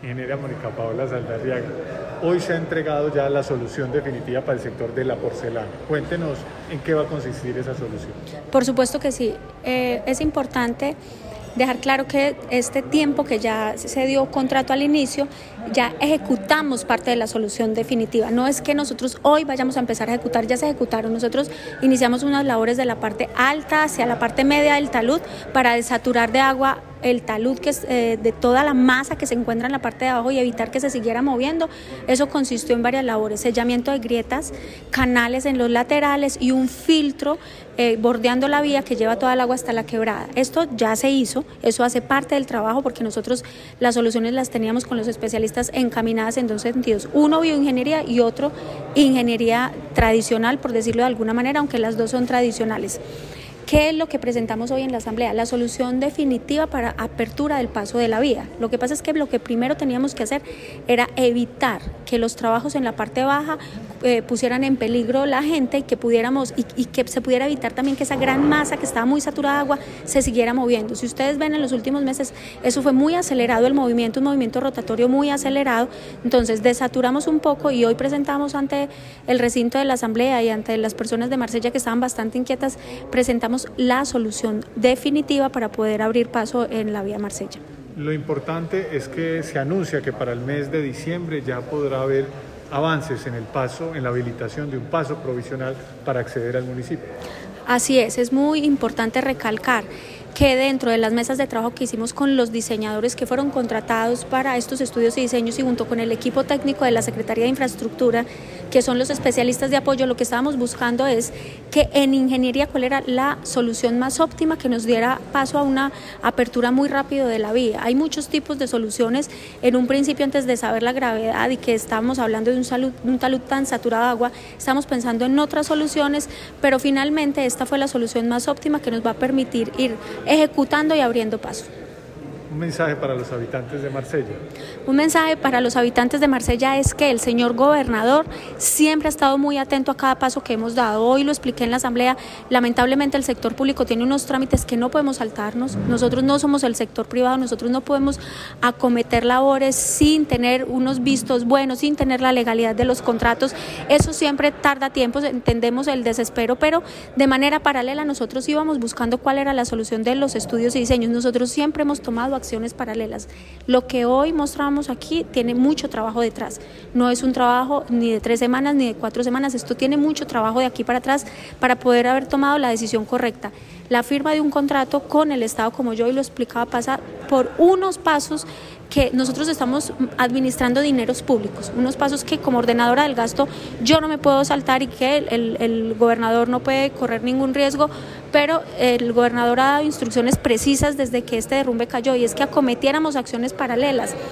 Ingeniera Mónica Paola Saldarriaga, hoy se ha entregado ya la solución definitiva para el sector de la porcelana. Cuéntenos en qué va a consistir esa solución. Por supuesto que sí. Es importante dejar claro que este tiempo que ya se dio contrato al inicio, ya ejecutamos parte de la solución definitiva. No es que nosotros hoy vayamos a empezar a ejecutar, ya se ejecutaron. Nosotros iniciamos unas labores de la parte alta hacia la parte media del talud para desaturar de agua el talud, que es de toda la masa que se encuentra en la parte de abajo, y evitar que se siguiera moviendo. Eso consistió en varias labores: sellamiento de grietas, canales en los laterales y un filtro bordeando la vía que lleva toda el agua hasta la quebrada. Esto ya se hizo, eso hace parte del trabajo, porque nosotros las soluciones las teníamos con los especialistas encaminadas en dos sentidos: uno, bioingeniería, y otro, ingeniería tradicional, por decirlo de alguna manera, aunque las dos son tradicionales. ¿Qué es lo que presentamos hoy en la Asamblea? La solución definitiva para apertura del paso de la vía. Lo que pasa es que lo que primero teníamos que hacer era evitar que los trabajos en la parte baja pusieran en peligro la gente, y que pudiéramos y que se pudiera evitar también que esa gran masa que estaba muy saturada de agua se siguiera moviendo. Si ustedes ven, en los últimos meses eso fue muy acelerado, el movimiento, un movimiento rotatorio muy acelerado. Entonces desaturamos un poco, y hoy presentamos ante el recinto de la Asamblea y ante las personas de Marsella que estaban bastante inquietas, presentamos la solución definitiva para poder abrir paso en la vía Marsella. Lo importante es que se anuncia que para el mes de diciembre ya podrá haber avances en el paso, en la habilitación de un paso provisional para acceder al municipio. Así es muy importante recalcar que dentro de las mesas de trabajo que hicimos con los diseñadores que fueron contratados para estos estudios y diseños, y junto con el equipo técnico de la Secretaría de Infraestructura, que son los especialistas de apoyo, lo que estábamos buscando es que en ingeniería cuál era la solución más óptima que nos diera paso a una apertura muy rápido de la vía. Hay muchos tipos de soluciones. En un principio, antes de saber la gravedad y que estábamos hablando de un talud tan saturado de agua, estamos pensando en otras soluciones, pero finalmente esta fue la solución más óptima que nos va a permitir ir ejecutando y abriendo paso. Un mensaje para los habitantes de Marsella. Un mensaje para los habitantes de Marsella es que el señor gobernador siempre ha estado muy atento a cada paso que hemos dado. Hoy lo expliqué en la Asamblea. Lamentablemente el sector público tiene unos trámites que no podemos saltarnos. Nosotros no somos el sector privado, nosotros no podemos acometer labores sin tener unos vistos buenos, sin tener la legalidad de los contratos. Eso siempre tarda tiempo, entendemos el desespero, pero de manera paralela nosotros íbamos buscando cuál era la solución de los estudios y diseños. Nosotros siempre hemos tomado acciones paralelas. Lo que hoy mostramos aquí tiene mucho trabajo detrás. No es un trabajo ni de 3 semanas ni de 4 semanas. Esto tiene mucho trabajo de aquí para atrás para poder haber tomado la decisión correcta. La firma de un contrato con el Estado, como yo hoy lo explicaba, pasa por unos pasos que nosotros estamos administrando dineros públicos, unos pasos que como ordenadora del gasto yo no me puedo saltar, y que el gobernador no puede correr ningún riesgo, pero el gobernador ha dado instrucciones precisas desde que este derrumbe cayó, y es que acometiéramos acciones paralelas.